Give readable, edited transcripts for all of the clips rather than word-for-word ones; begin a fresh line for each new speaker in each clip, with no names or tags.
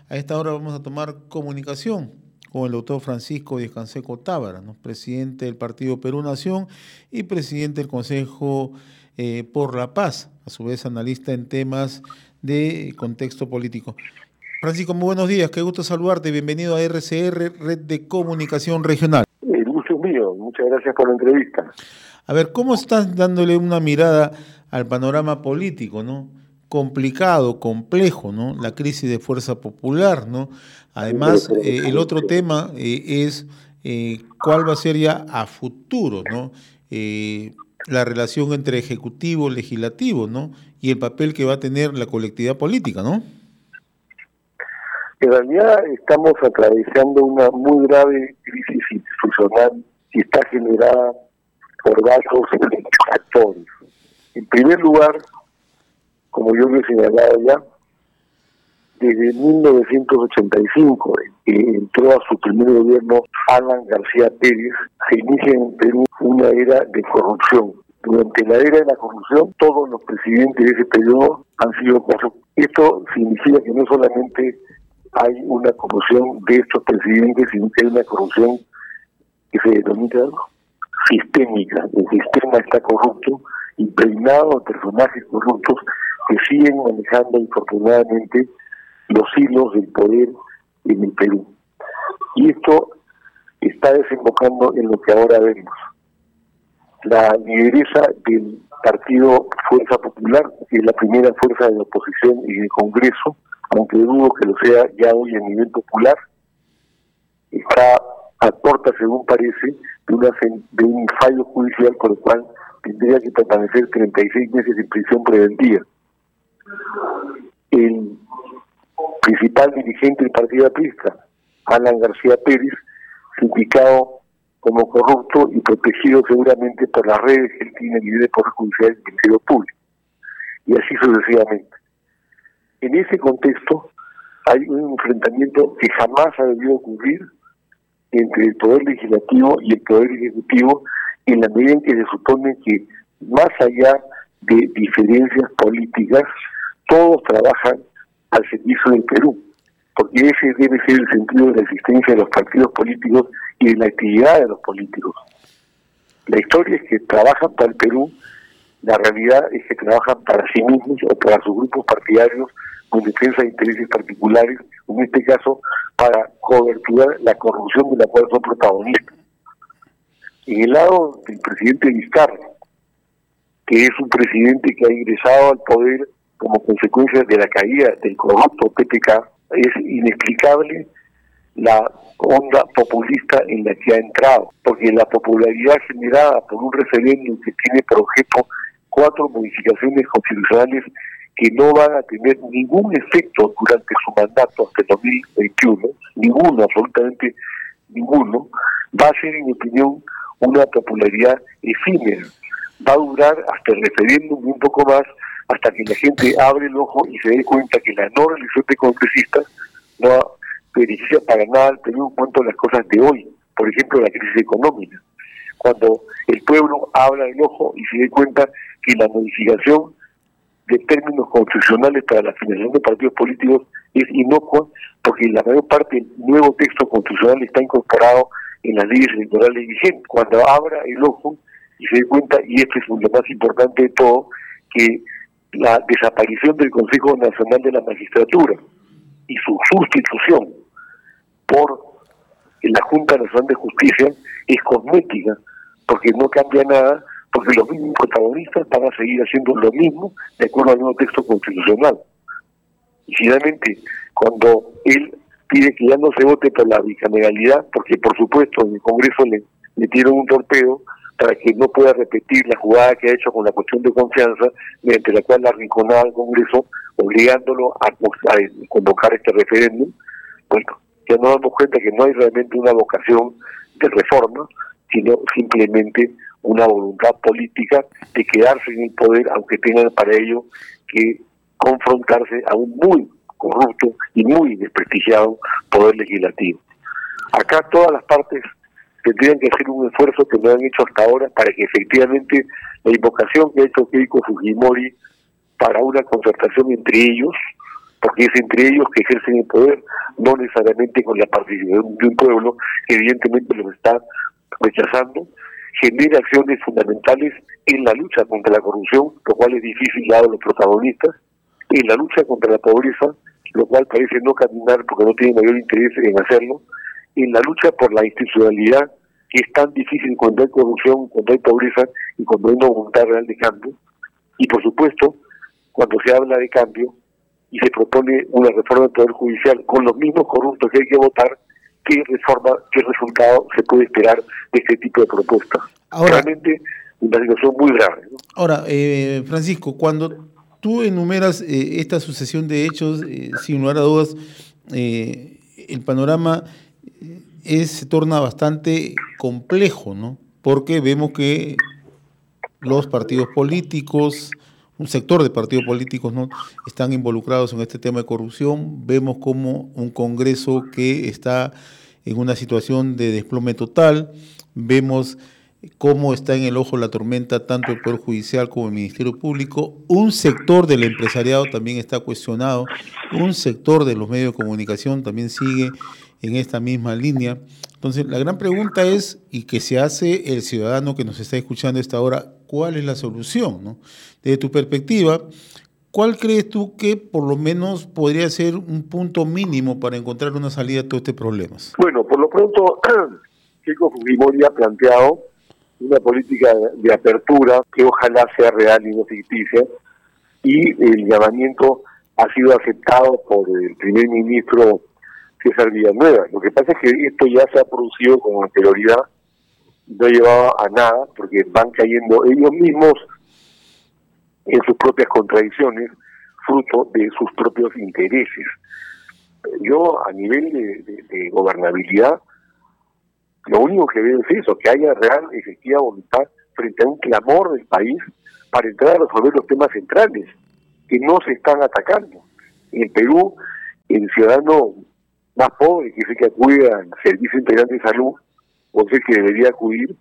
A esta hora vamos a tomar comunicación con el doctor Francisco Díaz Canseco Tábara, ¿no? Presidente del Partido Perú Nación y presidente del Consejo por la Paz, a su vez analista en temas de contexto político. Francisco, muy buenos días, qué gusto saludarte, bienvenido a RCR, Red de Comunicación Regional.
El gusto es mío, muchas gracias por la entrevista.
A ver, ¿cómo estás dándole una mirada al panorama político, ¿no? Complicado, complejo, ¿no? La crisis de Fuerza Popular, ¿no? Además, el otro tema es cuál va a ser ya a futuro, ¿no? La relación entre ejecutivo, legislativo, ¿no? Y el papel que va a tener la colectividad política, ¿no?
En realidad estamos atravesando una muy grave crisis institucional que está generada por varios factores. En primer lugar, como yo lo he señalado ya, desde 1985, que entró a su primer gobierno Alan García Pérez, se inicia en Perú una era de corrupción. Durante la era de la corrupción, todos los presidentes de ese periodo han sido corruptos. Esto significa que no solamente hay una corrupción de estos presidentes, sino que hay una corrupción que se denomina sistémica. El sistema está corrupto, impregnado de personajes corruptos que siguen manejando infortunadamente los hilos del poder en el Perú. Y esto está desembocando en lo que ahora vemos. La lideresa del partido Fuerza Popular, que es la primera fuerza de la oposición en el Congreso, aunque dudo que lo sea ya hoy a nivel popular, está a corta, según parece, de un fallo judicial por el cual tendría que permanecer 36 meses en prisión preventiva. El principal dirigente del partido aprista, Alan García Pérez, sindicado como corrupto y protegido seguramente por las redes que él tiene a nivel de Poder Judicial y Ministerio Público, y así sucesivamente. En ese contexto hay un enfrentamiento que jamás ha debido ocurrir entre el Poder Legislativo y el Poder Ejecutivo, en la medida en que se supone que, más allá de diferencias políticas, todos trabajan al servicio del Perú, porque ese debe ser el sentido de la existencia de los partidos políticos y de la actividad de los políticos. La historia es que trabajan para el Perú, la realidad es que trabajan para sí mismos o para sus grupos partidarios con defensa de intereses particulares, en este caso para coberturar la corrupción de la cual son protagonistas. En el lado del presidente Vizcarra, que es un presidente que ha ingresado al poder como consecuencia de la caída del corrupto PPK, es inexplicable la onda populista en la que ha entrado, porque la popularidad generada por un referéndum que tiene por objeto 4 modificaciones constitucionales que no van a tener ningún efecto durante su mandato hasta el 2021, ninguno, absolutamente ninguno, va a ser, en mi opinión, una popularidad efímera. Va a durar hasta el referéndum y un poco más, hasta que la gente abre el ojo y se dé cuenta que la no reelección de congresistas no beneficia para nada al Perú en cuanto a las cosas de hoy, por ejemplo la crisis económica. Cuando el pueblo abra el ojo y se dé cuenta que la modificación de términos constitucionales para la financiación de partidos políticos es inocua, porque la mayor parte del nuevo texto constitucional está incorporado en las leyes electorales vigentes. Cuando abra el ojo y se dé cuenta, y esto es lo más importante de todo, que la desaparición del Consejo Nacional de la Magistratura y su sustitución por la Junta Nacional de Justicia es cosmética, porque no cambia nada, porque los mismos protagonistas van a seguir haciendo lo mismo de acuerdo al nuevo texto constitucional. Y finalmente, cuando él pide que ya no se vote por la bicameralidad, porque por supuesto en el Congreso le metieron un torpedo para que no pueda repetir la jugada que ha hecho con la cuestión de confianza, mediante la cual arrinconaba al Congreso, obligándolo a convocar este referéndum. Bueno, ya nos damos cuenta que no hay realmente una vocación de reforma, sino simplemente una voluntad política de quedarse en el poder, aunque tengan para ello que confrontarse a un muy corrupto y muy desprestigiado poder legislativo. Acá todas las partes tendrían que hacer un esfuerzo que no han hecho hasta ahora para que efectivamente la invocación que ha hecho Keiko Fujimori para una concertación entre ellos porque es entre ellos que ejercen el poder, no necesariamente con la participación de un pueblo que evidentemente los está rechazando. Genera acciones fundamentales en la lucha contra la corrupción, lo cual es difícil dado los protagonistas, en la lucha contra la pobreza, lo cual parece no caminar porque no tiene mayor interés en hacerlo, en la lucha por la institucionalidad, que es tan difícil cuando hay corrupción, cuando hay pobreza y cuando hay una voluntad real de cambio, y por supuesto, cuando se habla de cambio y se propone una reforma del Poder Judicial con los mismos corruptos que hay que votar, ¿qué reforma, qué resultado se puede esperar de este tipo de propuestas?
Ahora,
realmente una situación muy grave, ¿no?
Ahora, Francisco, cuando tú enumeras esta sucesión de hechos, sin lugar a dudas, el panorama se torna bastante complejo, ¿no? Porque vemos que los partidos políticos, un sector de partidos políticos, ¿no?, están involucrados en este tema de corrupción. Vemos como un Congreso que está en una situación de desplome total. Vemos cómo está en el ojo de la tormenta tanto el Poder Judicial como el Ministerio Público. Un sector del empresariado también está cuestionado. Un sector de los medios de comunicación también sigue en esta misma línea. Entonces, la gran pregunta es, y que se hace el ciudadano que nos está escuchando a esta hora, ¿cuál es la solución, ¿no? Desde tu perspectiva, ¿cuál crees tú que por lo menos podría ser un punto mínimo para encontrar una salida a todos estos problemas?
Bueno, por lo pronto, Keiko Fujimori ha planteado una política de apertura que ojalá sea real y no ficticia, y el llamamiento ha sido aceptado por el primer ministro César Villanueva. Lo que pasa es que esto ya se ha producido con anterioridad, no llevaba a nada, porque van cayendo ellos mismos en sus propias contradicciones, fruto de sus propios intereses. Yo, a nivel de gobernabilidad, lo único que veo es eso, que haya real, efectiva voluntad frente a un clamor del país para entrar a resolver los temas centrales, que no se están atacando. En Perú, el ciudadano más pobre, que es el que acude al Servicio Integral de Salud, o sea, que debería acudir,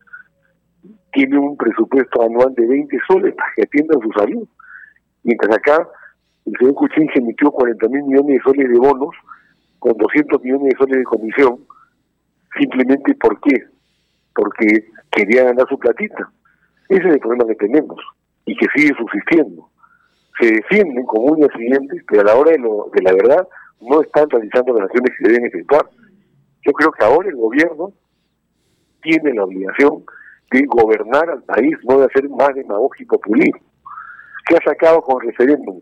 tiene un presupuesto anual de 20 soles para que atiendan su salud. Mientras acá, el señor Kuczynski emitió 40.000 millones de soles de bonos, con 200 millones de soles de comisión, simplemente ¿por qué? Porque quería ganar su platita. Ese es el problema que tenemos, y que sigue subsistiendo. Se defienden como uñas y dientes, pero a la hora de la verdad no están realizando las acciones que deben efectuar. Yo creo que ahora el gobierno tiene la obligación de gobernar al país, no de hacer más demagogia y populismo. ¿Qué ha sacado con el referéndum?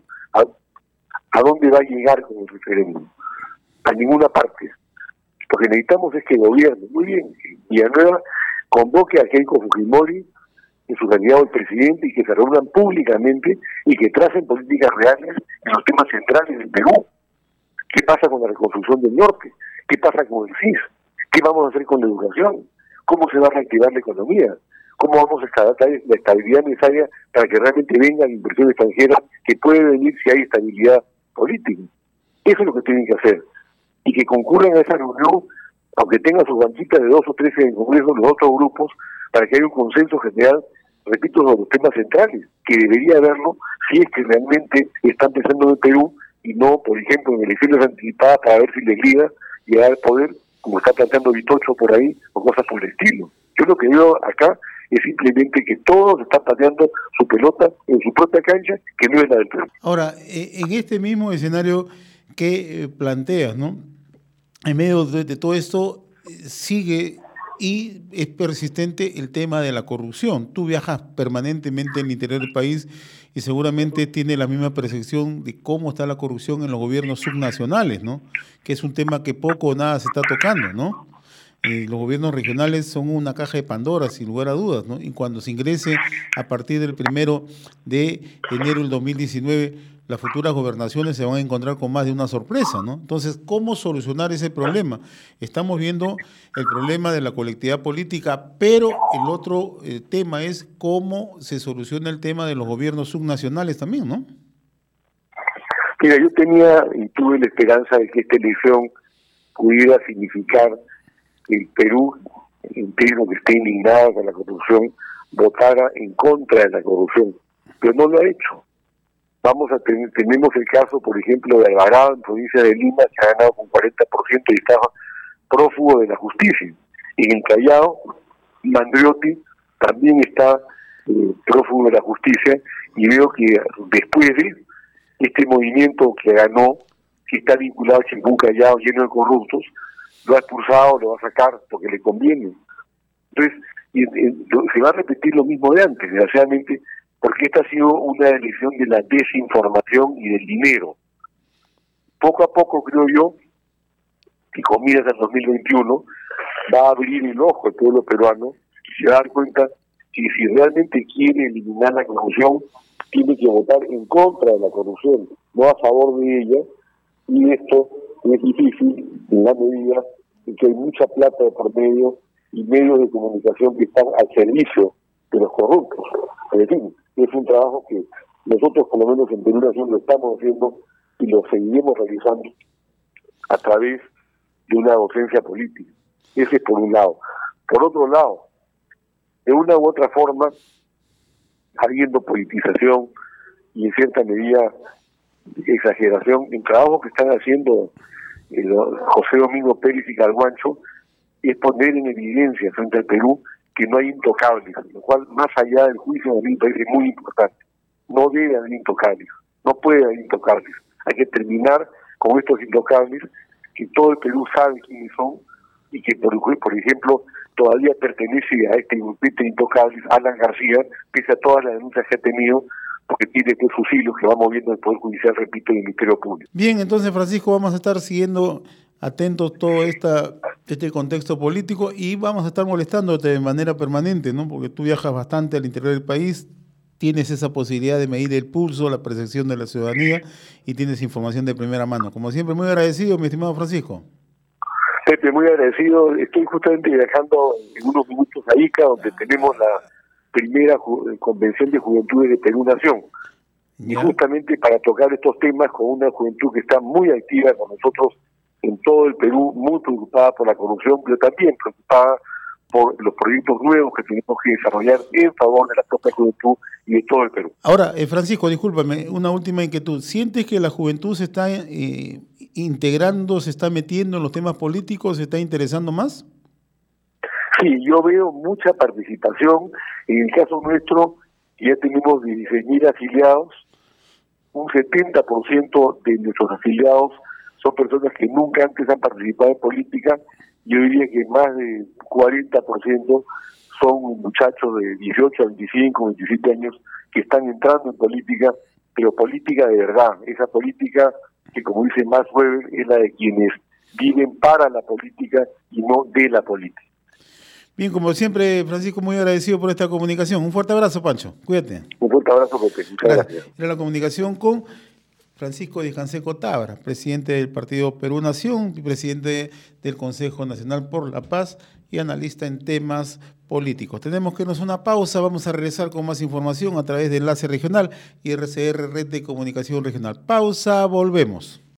¿A dónde va a llegar con el referéndum? A ninguna parte. Lo que necesitamos es que gobierne. Muy bien, Villanueva convoque a Keiko Fujimori en su calidad de presidente y que se reúnan públicamente y que tracen políticas reales en los temas centrales del Perú. ¿Qué pasa con la reconstrucción del norte? ¿Qué pasa con el CIS? ¿Qué vamos a hacer con la educación? ¿Cómo se va a reactivar la economía? ¿Cómo vamos a establecer la estabilidad necesaria para que realmente venga la inversión extranjera que puede venir si hay estabilidad política? Eso es lo que tienen que hacer. Y que concurran a esa reunión, aunque tengan sus banquitas de 2 o 3 en el Congreso, los otros grupos, para que haya un consenso general, repito, sobre los temas centrales, que debería haberlo si es que realmente están pensando en el Perú y no, por ejemplo, en elecciones anticipadas para ver si les liga llegar al poder, como está planteando Vitocho por ahí, o cosas por el estilo. Yo lo que veo acá es simplemente que todos están pateando su pelota en su propia cancha, que no es la del Perú.
Ahora, en este mismo escenario que planteas, ¿no?, en medio de todo esto, sigue y es persistente el tema de la corrupción. Tú viajas permanentemente en el interior del país y seguramente tienes la misma percepción de cómo está la corrupción en los gobiernos subnacionales, ¿no?, que es un tema que poco o nada se está tocando, ¿no? Los gobiernos regionales son una caja de Pandora, sin lugar a dudas, ¿no? Y cuando se ingrese a partir del 1 de enero del 2019, las futuras gobernaciones se van a encontrar con más de una sorpresa, ¿no? Entonces, ¿cómo solucionar ese problema? Estamos viendo el problema de la colectividad política, pero el otro tema es cómo se soluciona el tema de los gobiernos subnacionales también, ¿no?
Mira, yo tenía y tuve la esperanza de que esta elección pudiera significar que el Perú entero, que esté indignado con la corrupción, votara en contra de la corrupción, pero no lo ha hecho. Tenemos el caso, por ejemplo, de Alvarado, en provincia de Lima, que ha ganado con 40% y está prófugo de la justicia. En el Callao, Mandriotti también está prófugo de la justicia, y veo que después de este movimiento que ganó, que está vinculado al Chimpún Callao lleno de corruptos, lo ha expulsado, lo va a sacar porque le conviene. Entonces, se va a repetir lo mismo de antes, desgraciadamente, porque esta ha sido una elección de la desinformación y del dinero. Poco a poco, creo yo, que con miras al 2021, va a abrir el ojo al pueblo peruano y se va a dar cuenta que si realmente quiere eliminar la corrupción, tiene que votar en contra de la corrupción, no a favor de ella, y esto es difícil en la medida en que hay mucha plata de por medio y medios de comunicación que están al servicio de los corruptos. En fin, es un trabajo que nosotros, por lo menos en Perú Nación, lo estamos haciendo y lo seguiremos realizando a través de una docencia política. Ese es por un lado. Por otro lado, de una u otra forma, habiendo politización y en cierta medida exageración, el trabajo que están haciendo José Domingo Pérez y Calguancho es poner en evidencia frente al Perú que no hay intocables, lo cual, más allá del juicio, a mí me parece muy importante. No debe haber intocables, no puede haber intocables. Hay que terminar con estos intocables, que todo el Perú sabe quiénes son, y que, por ejemplo, todavía pertenece a este grupete de intocables, Alan García, pese a todas las denuncias que ha tenido, porque tiene pues sus hilos que va moviendo el Poder Judicial, repito, y el Ministerio Público.
Bien, entonces, Francisco, vamos a estar siguiendo atentos todo este contexto político y vamos a estar molestándote de manera permanente, ¿no? Porque tú viajas bastante al interior del país, tienes esa posibilidad de medir el pulso, la percepción de la ciudadanía y tienes información de primera mano. Como siempre, muy agradecido, mi estimado Francisco.
Pepe, muy agradecido. Estoy justamente viajando en unos minutos a Ica, donde tenemos la primera convención de juventudes de Perú Nación. Y justamente para tocar estos temas con una juventud que está muy activa con nosotros en todo el Perú, muy preocupada por la corrupción, pero también preocupada por los proyectos nuevos que tenemos que desarrollar en favor de la propia juventud y de todo el Perú.
Ahora, Francisco, discúlpame, una última inquietud. ¿Sientes que la juventud se está integrando, se está metiendo en los temas políticos, se está interesando más?
Sí, yo veo mucha participación. En el caso nuestro, ya tenemos 16.000 afiliados, un 70% de nuestros afiliados son personas que nunca antes han participado en política. Yo diría que más de 40% son muchachos de 18 a 25, 27 años que están entrando en política, pero política de verdad, esa política que, como dice Max Weber, es la de quienes viven para la política y no de la política.
Bien, como siempre, Francisco, muy agradecido por esta comunicación. Un fuerte abrazo, Pancho. Cuídate.
Un fuerte abrazo, Pepe. Muchas gracias.
Era la comunicación con Francisco Díaz Canseco Tábara, presidente del partido Perú Nación, presidente del Consejo Nacional por la Paz y analista en temas políticos. Tenemos que irnos a una pausa, vamos a regresar con más información a través de Enlace Regional y RCR, Red de Comunicación Regional. Pausa, volvemos.